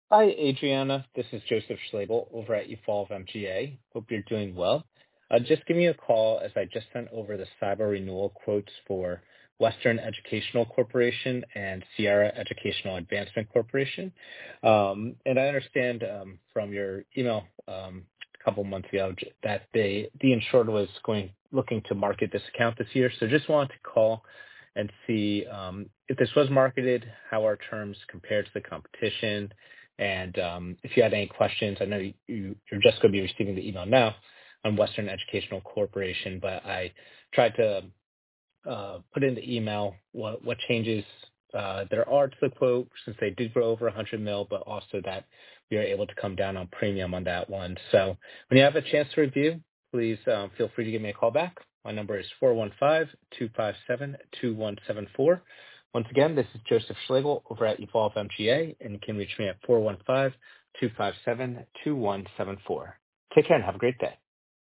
Hi, Adriana. This is Joseph Schlabel over at Evolve MGA. Hope you're doing well. Just give me a call as I just sent over the cyber renewal quotes for Western Educational Corporation and Sierra Educational Advancement Corporation. And I understand from your email a couple months ago that the insured was looking to market this account this year. So just wanted to call and see if this was marketed, how our terms compared to the competition, and if you had any questions. I know you're just going to be receiving the email now on Western Educational Corporation, but I tried to put in the email what changes there are to the quote since they did grow over 100 mil, but also that we are able to come down on premium on that one. So when you have a chance to review, please feel free to give me a call back. My number is 415-257-2174. Once again, this is Joseph Schlegel over at Evolve MGA, and you can reach me at 415-257-2174. Take care and have a great day.